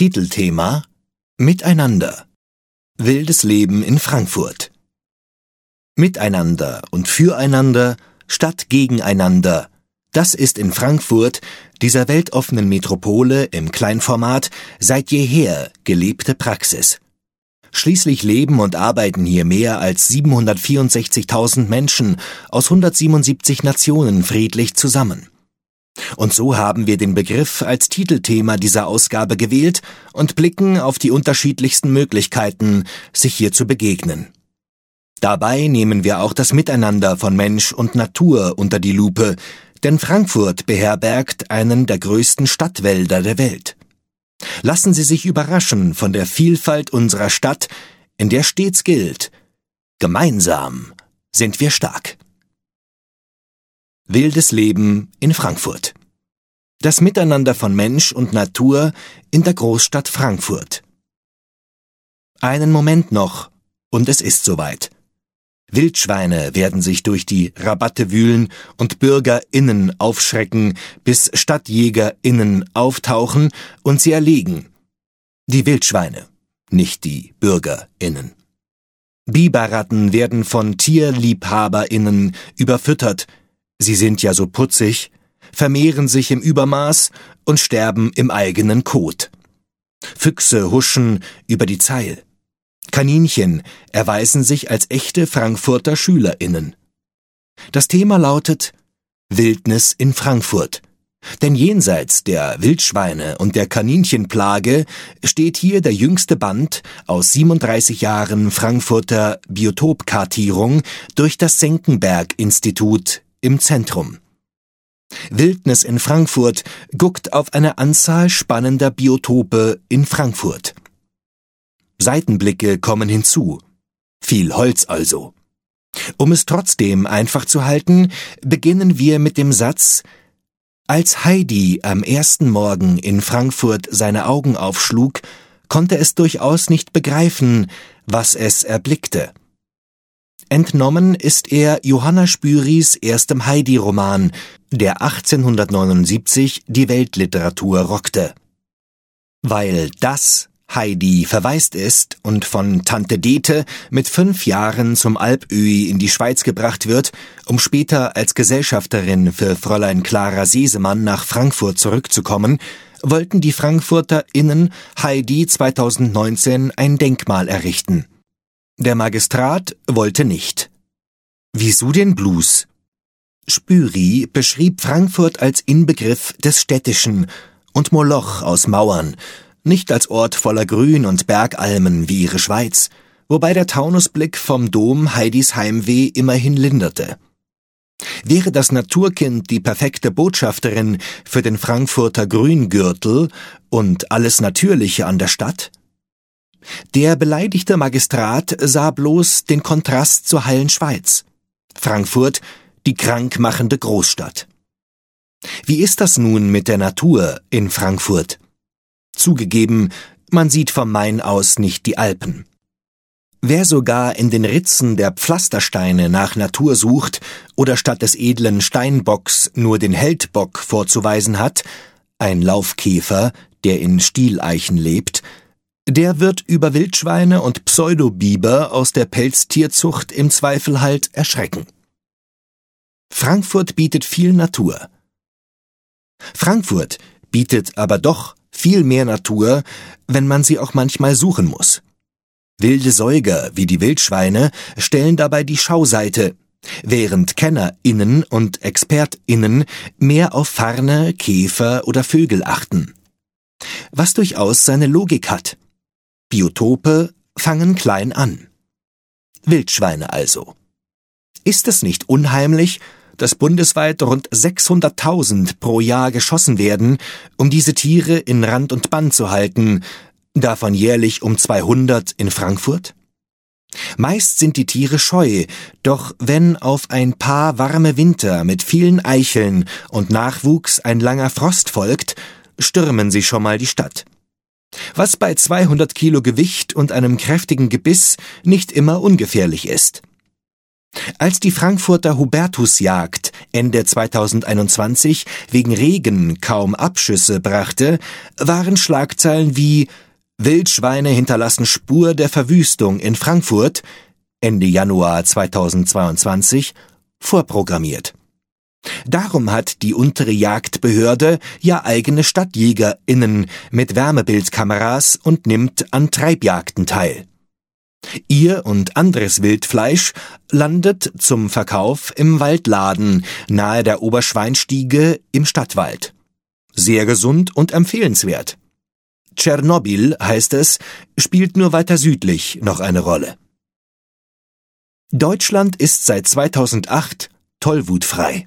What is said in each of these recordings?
Titelthema: Miteinander. Wildes Leben in Frankfurt. Miteinander und füreinander statt gegeneinander. Das ist in Frankfurt, dieser weltoffenen Metropole im Kleinformat, seit jeher gelebte Praxis. Schließlich leben und arbeiten hier mehr als 764.000 Menschen aus 177 Nationen friedlich zusammen. Und so haben wir den Begriff als Titelthema dieser Ausgabe gewählt und blicken auf die unterschiedlichsten Möglichkeiten, sich hier zu begegnen. Dabei nehmen wir auch das Miteinander von Mensch und Natur unter die Lupe, denn Frankfurt beherbergt einen der größten Stadtwälder der Welt. Lassen Sie sich überraschen von der Vielfalt unserer Stadt, in der stets gilt: gemeinsam sind wir stark. Wildes Leben in Frankfurt. Das Miteinander von Mensch und Natur in der Großstadt Frankfurt. Einen Moment noch, und es ist soweit. Wildschweine werden sich durch die Rabatte wühlen und BürgerInnen aufschrecken, bis StadtjägerInnen auftauchen und sie erlegen. Die Wildschweine, nicht die BürgerInnen. Biberratten werden von TierliebhaberInnen überfüttert. Sie sind ja so putzig, vermehren sich im Übermaß und sterben im eigenen Kot. Füchse huschen über die Zeil. Kaninchen erweisen sich als echte Frankfurter SchülerInnen. Das Thema lautet Wildnis in Frankfurt. Denn jenseits der Wildschweine und der Kaninchenplage steht hier der jüngste Band aus 37 Jahren Frankfurter Biotopkartierung durch das Senckenberg-Institut im Zentrum. Wildnis in Frankfurt guckt auf eine Anzahl spannender Biotope in Frankfurt. Seitenblicke kommen hinzu. Viel Holz also. Um es trotzdem einfach zu halten, beginnen wir mit dem Satz: Als Heidi am ersten Morgen in Frankfurt seine Augen aufschlug, konnte es durchaus nicht begreifen, was es erblickte. Entnommen ist er Johanna Spyris erstem Heidi-Roman, der 1879 die Weltliteratur rockte. Weil das Heidi verwaist ist und von Tante Dete mit 5 Jahren zum Alpöhi in die Schweiz gebracht wird, um später als Gesellschafterin für Fräulein Clara Sesemann nach Frankfurt zurückzukommen, wollten die FrankfurterInnen Heidi 2019 ein Denkmal errichten. Der Magistrat wollte nicht. Wieso den Blues? Spyri beschrieb Frankfurt als Inbegriff des Städtischen und Moloch aus Mauern, nicht als Ort voller Grün und Bergalmen wie ihre Schweiz, wobei der Taunusblick vom Dom Heidis Heimweh immerhin linderte. Wäre das Naturkind die perfekte Botschafterin für den Frankfurter Grüngürtel und alles Natürliche an der Stadt? Der beleidigte Magistrat sah bloß den Kontrast zur heilen Schweiz. Frankfurt, die krankmachende Großstadt. Wie ist das nun mit der Natur in Frankfurt? Zugegeben, man sieht vom Main aus nicht die Alpen. Wer sogar in den Ritzen der Pflastersteine nach Natur sucht oder statt des edlen Steinbocks nur den Heldbock vorzuweisen hat, ein Laufkäfer, der in Stieleichen lebt, der wird über Wildschweine und Pseudobiber aus der Pelztierzucht im Zweifel halt erschrecken. Frankfurt bietet viel Natur. Frankfurt bietet aber doch viel mehr Natur, wenn man sie auch manchmal suchen muss. Wilde Säuger wie die Wildschweine stellen dabei die Schauseite, während KennerInnen und ExpertInnen mehr auf Farne, Käfer oder Vögel achten. Was durchaus seine Logik hat. Biotope fangen klein an. Wildschweine also. Ist es nicht unheimlich, dass bundesweit rund 600.000 pro Jahr geschossen werden, um diese Tiere in Rand und Band zu halten, davon jährlich um 200 in Frankfurt? Meist sind die Tiere scheu, doch wenn auf ein paar warme Winter mit vielen Eicheln und Nachwuchs ein langer Frost folgt, stürmen sie schon mal die Stadt. Was bei 200 Kilo Gewicht und einem kräftigen Gebiss nicht immer ungefährlich ist. Als die Frankfurter Hubertusjagd Ende 2021 wegen Regen kaum Abschüsse brachte, waren Schlagzeilen wie »Wildschweine hinterlassen Spur der Verwüstung in Frankfurt« Ende Januar 2022 vorprogrammiert. Darum hat die untere Jagdbehörde ja eigene StadtjägerInnen mit Wärmebildkameras und nimmt an Treibjagden teil. Ihr und anderes Wildfleisch landet zum Verkauf im Waldladen nahe der Oberschweinstiege im Stadtwald. Sehr gesund und empfehlenswert. Tschernobyl, heißt es, spielt nur weiter südlich noch eine Rolle. Deutschland ist seit 2008 tollwutfrei.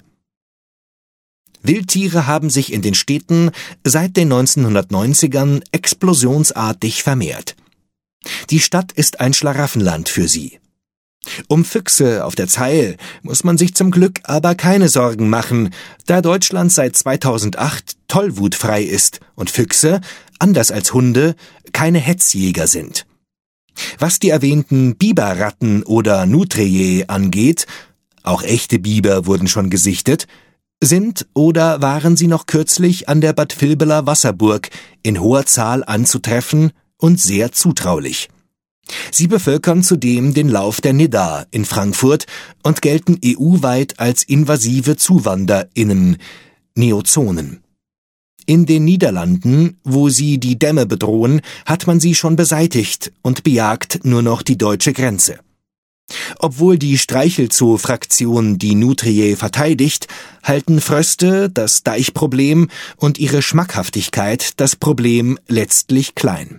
Wildtiere haben sich in den Städten seit den 1990ern explosionsartig vermehrt. Die Stadt ist ein Schlaraffenland für sie. Um Füchse auf der Zeil muss man sich zum Glück aber keine Sorgen machen, da Deutschland seit 2008 tollwutfrei ist und Füchse, anders als Hunde, keine Hetzjäger sind. Was die erwähnten Biberratten oder Nutriae angeht, auch echte Biber wurden schon gesichtet, sind oder waren sie noch kürzlich an der Bad Vilbeler Wasserburg in hoher Zahl anzutreffen und sehr zutraulich. Sie bevölkern zudem den Lauf der Nidda in Frankfurt und gelten EU-weit als invasive ZuwanderInnen, Neozonen. In den Niederlanden, wo sie die Dämme bedrohen, hat man sie schon beseitigt und bejagt nur noch die deutsche Grenze. Obwohl die Streichelzoo-Fraktion die Nutriae verteidigt, halten Fröste das Deichproblem und ihre Schmackhaftigkeit das Problem letztlich klein.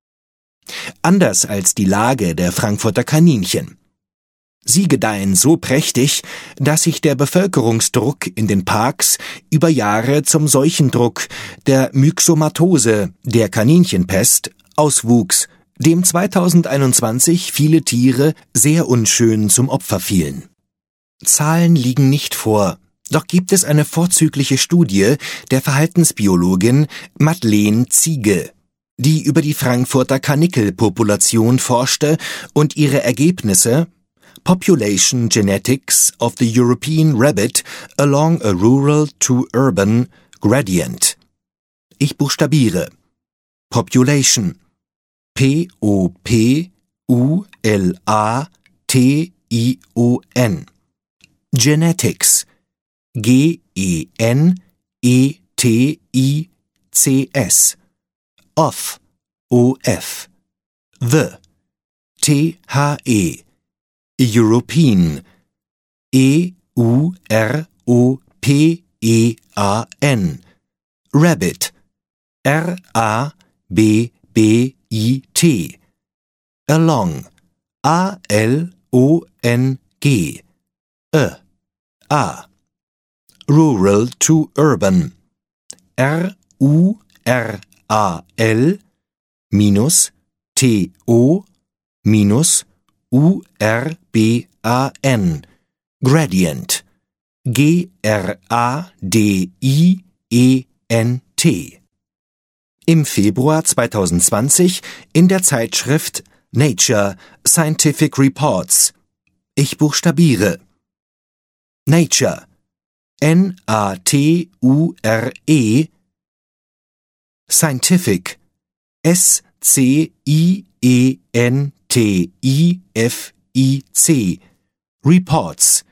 Anders als die Lage der Frankfurter Kaninchen. Sie gedeihen so prächtig, dass sich der Bevölkerungsdruck in den Parks über Jahre zum Seuchendruck der Myxomatose, der Kaninchenpest, auswuchs, dem 2021 viele Tiere sehr unschön zum Opfer fielen. Zahlen liegen nicht vor, doch gibt es eine vorzügliche Studie der Verhaltensbiologin Madeleine Ziege, die über die Frankfurter Karnickelpopulation forschte und ihre Ergebnisse Population Genetics of the European Rabbit along a Rural to Urban Gradient. Ich buchstabiere. Population. P-O-P-U-L-A-T-I-O-N. Genetics. G-E-N-E-T-I-C-S. Of. O-F. The. T-H-E. European. E-U-R-O-P-E-A-N. Rabbit. R-A-B-B-I-T. Along. A-L-O-N-G. A. Rural to Urban. R-U-R-A-L minus T-O minus U-R-B-A-N. Gradient. G-R-A-D-I-E-N-T. Im Februar 2020 in der Zeitschrift Nature Scientific Reports. Ich buchstabiere. Nature. N-A-T-U-R-E. Scientific. S-C-I-E-N-T-I-F-I-C. Reports.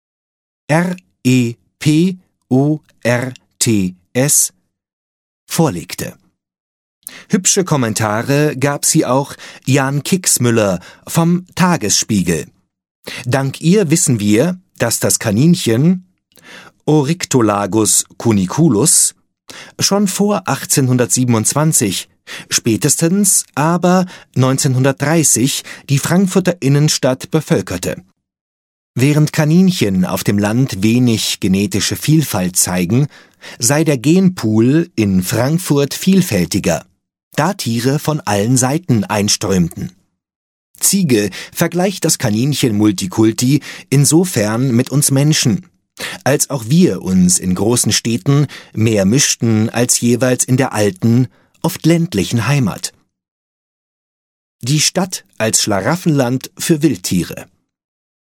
R-E-P-O-R-T-S. vorlegte. Hübsche Kommentare gab sie auch Jan Kicksmüller vom Tagesspiegel. Dank ihr wissen wir, dass das Kaninchen Oryctolagus cuniculus schon vor 1827, spätestens aber 1930 die Frankfurter Innenstadt bevölkerte. Während Kaninchen auf dem Land wenig genetische Vielfalt zeigen, sei der Genpool in Frankfurt vielfältiger, da Tiere von allen Seiten einströmten. Ziege vergleicht das Kaninchen Multikulti insofern mit uns Menschen, als auch wir uns in großen Städten mehr mischten als jeweils in der alten, oft ländlichen Heimat. Die Stadt als Schlaraffenland für Wildtiere.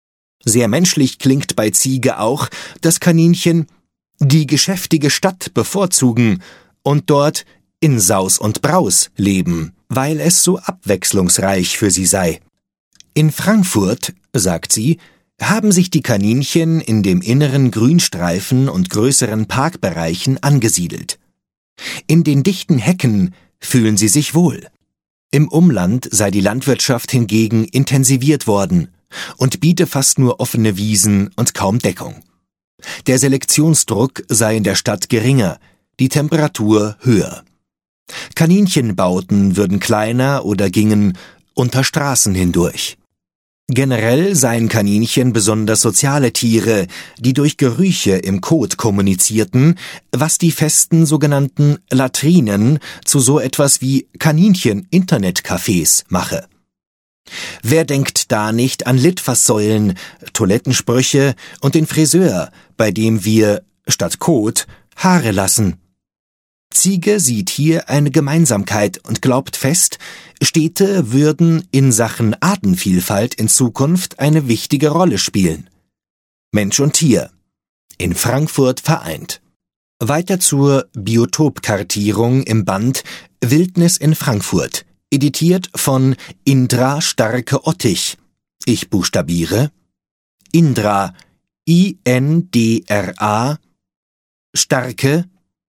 Sehr menschlich klingt bei Ziege auch, dass Kaninchen die geschäftige Stadt bevorzugen und dort in Saus und Braus leben, weil es so abwechslungsreich für sie sei. In Frankfurt, sagt sie, haben sich die Kaninchen in dem inneren Grünstreifen und größeren Parkbereichen angesiedelt. In den dichten Hecken fühlen sie sich wohl. Im Umland sei die Landwirtschaft hingegen intensiviert worden und biete fast nur offene Wiesen und kaum Deckung. Der Selektionsdruck sei in der Stadt geringer, die Temperatur höher. Kaninchenbauten würden kleiner oder gingen unter Straßen hindurch. Generell seien Kaninchen besonders soziale Tiere, die durch Gerüche im Kot kommunizierten, was die festen sogenannten Latrinen zu so etwas wie Kaninchen-Internetcafés mache. Wer denkt da nicht an Litfaßsäulen, Toilettensprüche und den Friseur, bei dem wir, statt Kot, Haare lassen? Ziege sieht hier eine Gemeinsamkeit und glaubt fest, Städte würden in Sachen Artenvielfalt in Zukunft eine wichtige Rolle spielen. Mensch und Tier. In Frankfurt vereint. Weiter zur Biotopkartierung im Band Wildnis in Frankfurt, editiert von Indra Starke-Ottich. Ich buchstabiere Indra, I-N-D-R-A, Starke,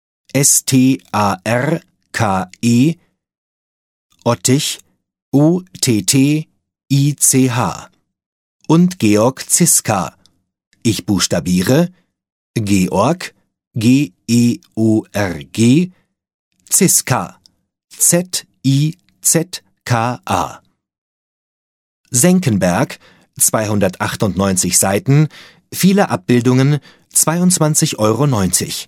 S-T-A-R-K-E, Ottich, O-T-T-I-C-H und Georg Ziska. Ich buchstabiere Georg, G-E-O-R-G, Ziska, Z-I-Z-K-A. Senckenberg, 298 Seiten, viele Abbildungen, 22,90 €.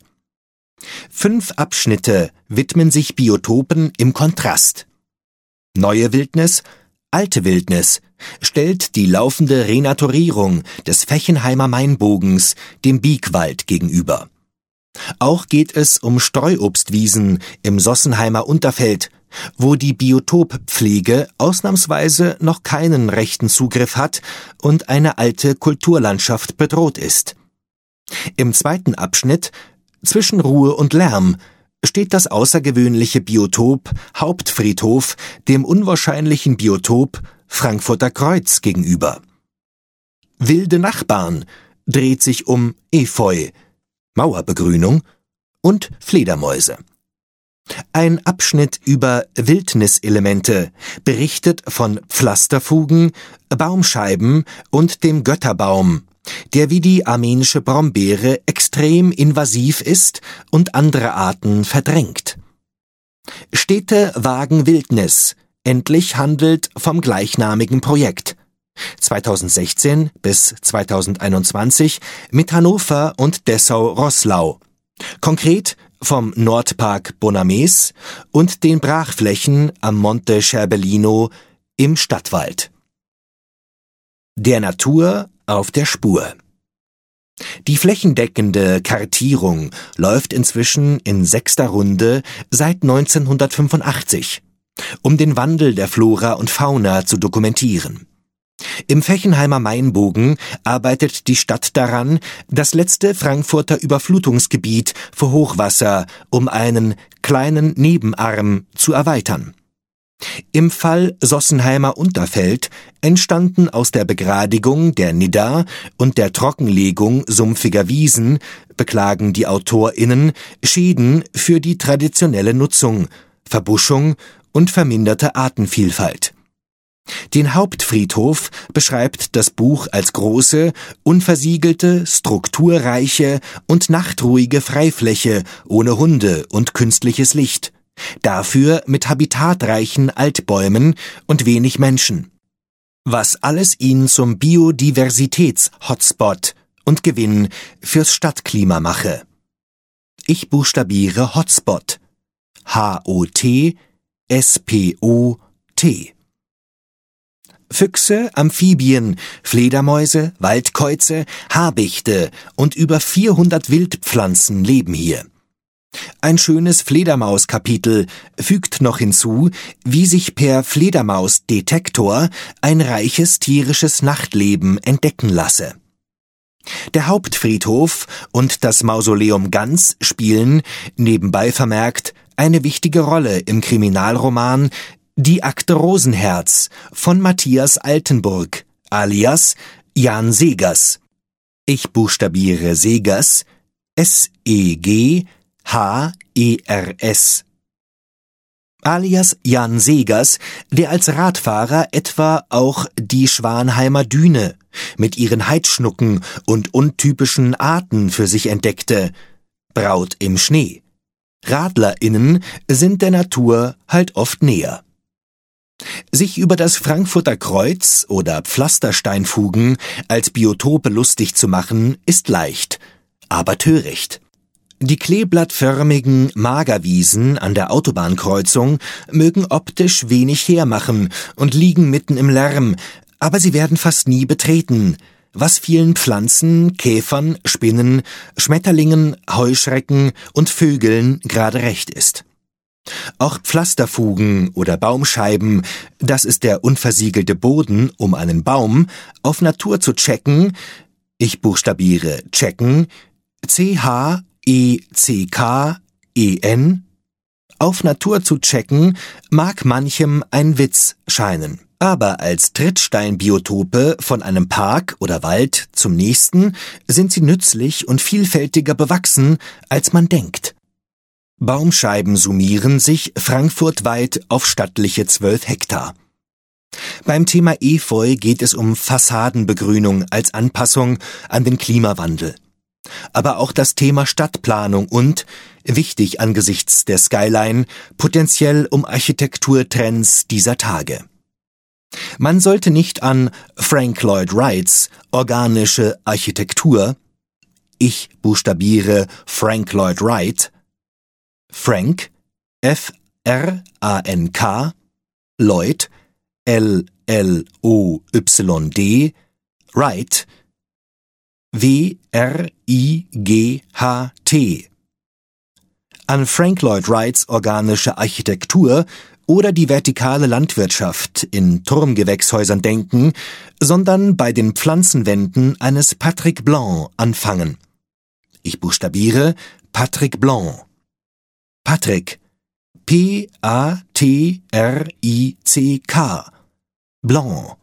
5 Abschnitte widmen sich Biotopen im Kontrast. Neue Wildnis, alte Wildnis stellt die laufende Renaturierung des Fechenheimer Mainbogens dem Biegwald gegenüber. Auch geht es um Streuobstwiesen im Sossenheimer Unterfeld, wo die Biotoppflege ausnahmsweise noch keinen rechten Zugriff hat und eine alte Kulturlandschaft bedroht ist. Im zweiten Abschnitt zwischen Ruhe und Lärm steht das außergewöhnliche Biotop Hauptfriedhof dem unwahrscheinlichen Biotop Frankfurter Kreuz gegenüber. Wilde Nachbarn dreht sich um Efeu, Mauerbegrünung und Fledermäuse. Ein Abschnitt über Wildniselemente berichtet von Pflasterfugen, Baumscheiben und dem Götterbaum, der wie die armenische Brombeere extrem invasiv ist und andere Arten verdrängt. Städte wagen Wildnis, endlich handelt vom gleichnamigen Projekt. 2016 bis 2021 mit Hannover und Dessau-Roßlau. Konkret vom Nordpark Bonames und den Brachflächen am Monte Scherbellino im Stadtwald. Der Natur auf der Spur. Die flächendeckende Kartierung läuft inzwischen in 6. Runde seit 1985, um den Wandel der Flora und Fauna zu dokumentieren. Im Fechenheimer Mainbogen arbeitet die Stadt daran, das letzte Frankfurter Überflutungsgebiet vor Hochwasser um einen kleinen Nebenarm zu erweitern. Im Fall Sossenheimer Unterfeld entstanden aus der Begradigung der Nidda und der Trockenlegung sumpfiger Wiesen, beklagen die AutorInnen, Schäden für die traditionelle Nutzung, Verbuschung und verminderte Artenvielfalt. Den Hauptfriedhof beschreibt das Buch als große, unversiegelte, strukturreiche und nachtruhige Freifläche ohne Hunde und künstliches Licht, dafür mit habitatreichen Altbäumen und wenig Menschen. Was alles ihn zum Biodiversitäts-Hotspot und Gewinn fürs Stadtklima mache. Ich buchstabiere Hotspot. H-O-T-S-P-O-T. Füchse, Amphibien, Fledermäuse, Waldkäuze, Habichte und über 400 Wildpflanzen leben hier. Ein schönes Fledermauskapitel fügt noch hinzu, wie sich per Fledermausdetektor ein reiches tierisches Nachtleben entdecken lasse. Der Hauptfriedhof und das Mausoleum Ganz spielen, nebenbei vermerkt, eine wichtige Rolle im Kriminalroman Die Akte Rosenherz von Matthias Altenburg, alias Jan Segers. Ich buchstabiere Segers, Segers, alias Jan Segers, der als Radfahrer etwa auch die Schwanheimer Düne mit ihren Heidschnucken und untypischen Arten für sich entdeckte. Braut im Schnee. RadlerInnen sind der Natur halt oft näher. Sich über das Frankfurter Kreuz oder Pflastersteinfugen als Biotope lustig zu machen, ist leicht, aber töricht. Die kleeblattförmigen Magerwiesen an der Autobahnkreuzung mögen optisch wenig hermachen und liegen mitten im Lärm, aber sie werden fast nie betreten, was vielen Pflanzen, Käfern, Spinnen, Schmetterlingen, Heuschrecken und Vögeln gerade recht ist. Auch Pflasterfugen oder Baumscheiben, das ist der unversiegelte Boden um einen Baum, auf Natur zu checken, ich buchstabiere checken, CHECKEN, auf Natur zu checken, mag manchem ein Witz scheinen. Aber als Trittsteinbiotope von einem Park oder Wald zum nächsten sind sie nützlich und vielfältiger bewachsen, als man denkt. Baumscheiben summieren sich frankfurtweit auf stattliche 12 Hektar. Beim Thema Efeu geht es um Fassadenbegrünung als Anpassung an den Klimawandel. Aber auch das Thema Stadtplanung und, wichtig angesichts der Skyline, potenziell um Architekturtrends dieser Tage. Man sollte nicht an Frank Lloyd Wrights organische Architektur, ich buchstabiere Frank Lloyd Wright, Frank, F-R-A-N-K, Lloyd, L-L-O-Y-D, Wright, W-R-I-G-H-T. An Frank Lloyd Wrights organische Architektur oder die vertikale Landwirtschaft in Turmgewächshäusern denken, sondern bei den Pflanzenwänden eines Patrick Blanc anfangen. Ich buchstabiere Patrick Blanc. Patrick, P-A-T-R-I-C-K, Blanc,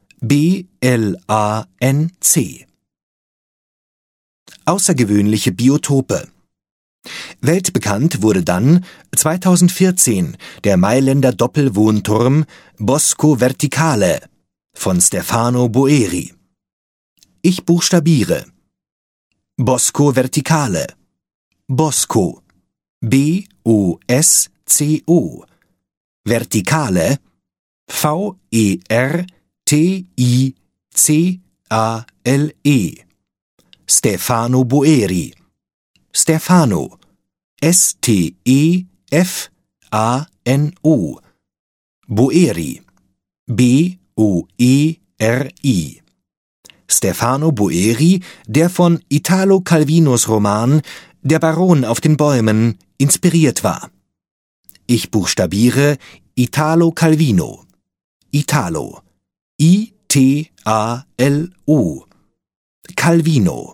B-L-A-N-C. Außergewöhnliche Biotope. Weltbekannt wurde dann 2014 der Mailänder Doppelwohnturm Bosco Verticale von Stefano Boeri. Ich buchstabiere Bosco Verticale, Bosco, B-O-S-C-O, Verticale, V-E-R-T-I-C-A-L-E, Stefano Boeri, Stefano, S-T-E-F-A-N-O, Boeri, B-O-E-R-I. Stefano Boeri, der von Italo Calvinos Roman Der Baron auf den Bäumen inspiriert war. Ich buchstabiere Italo Calvino. Italo. I-T-A-L-O. Calvino.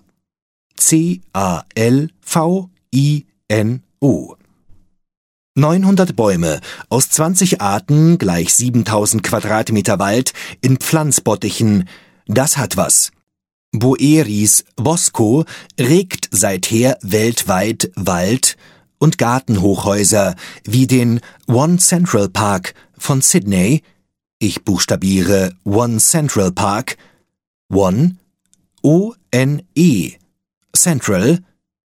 C-A-L-V-I-N-O. 900 Bäume aus 20 Arten gleich 7000 Quadratmeter Wald in Pflanzbottichen, das hat was. Boeris Bosco regt seither weltweit Wald- und Gartenhochhäuser wie den One Central Park von Sydney, ich buchstabiere One Central Park, One, O-N-E, Central,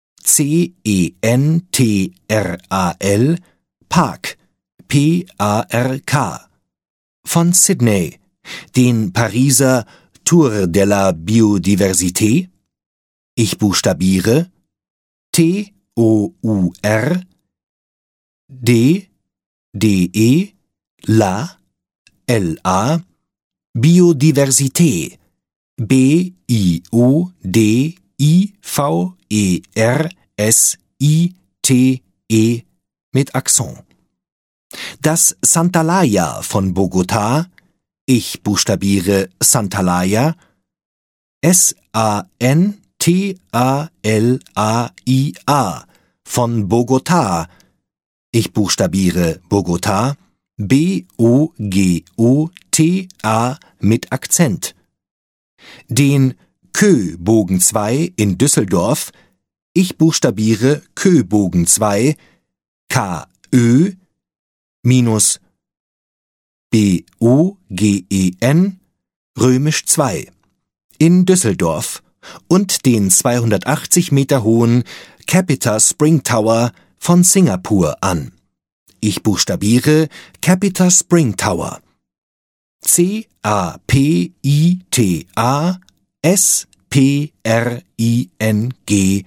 C-E-N-T-R-A-L, Park, P-A-R-K, von Sydney, den Pariser Tour de la Biodiversité, ich buchstabiere T-O-U-R, D-D-E, La, L-A, Biodiversité, B-I-O-D-I-V-E-R-S-I-T-É. E mit Akzent. Das Santalaya von Bogotá, ich buchstabiere Santalaya, Santalaia von Bogotá, ich buchstabiere Bogotá, Bogota mit Akzent. Den Köbogen 2 in Düsseldorf, ich buchstabiere Köbogen 2, KÖ minus BOGEN römisch 2 in Düsseldorf und den 280 Meter hohen Capita Spring Tower von Singapur an. Ich buchstabiere Capita Spring Tower. CAPITA SPRING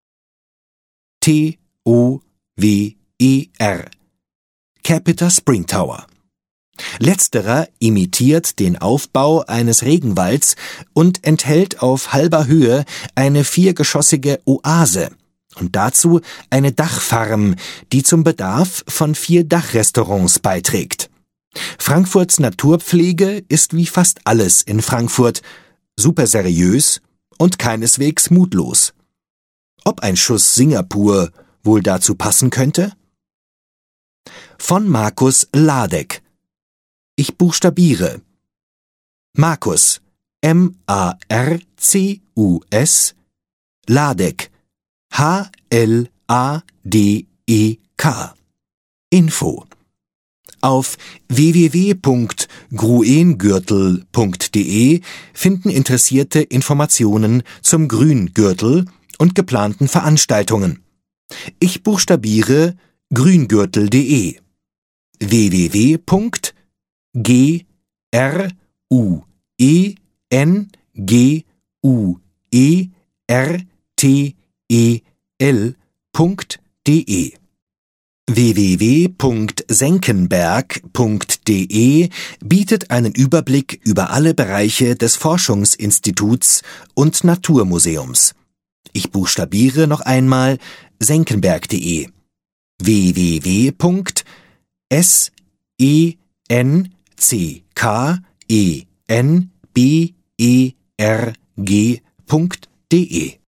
TOWER. Capita Spring Tower. Letzterer imitiert den Aufbau eines Regenwalds und enthält auf halber Höhe eine 4-geschossige Oase und dazu eine Dachfarm, die zum Bedarf von 4 Dachrestaurants beiträgt. Frankfurts Naturpflege ist wie fast alles in Frankfurt super seriös und keineswegs mutlos. Ob ein Schuss Singapur wohl dazu passen könnte? Von Markus Ladek. Ich buchstabiere Markus, M-A-R-C-U-S, Ladek, H-L-A-D-E-K. Info. Auf www.gruengürtel.de finden Interessierte Informationen zum Grüngürtel und geplanten Veranstaltungen. Ich buchstabiere grüngürtel.de. www.gruengurtel.de. www.senckenberg.de bietet einen Überblick über alle Bereiche des Forschungsinstituts und Naturmuseums. Ich buchstabiere noch einmal senckenberg.de. www.senckenberg.de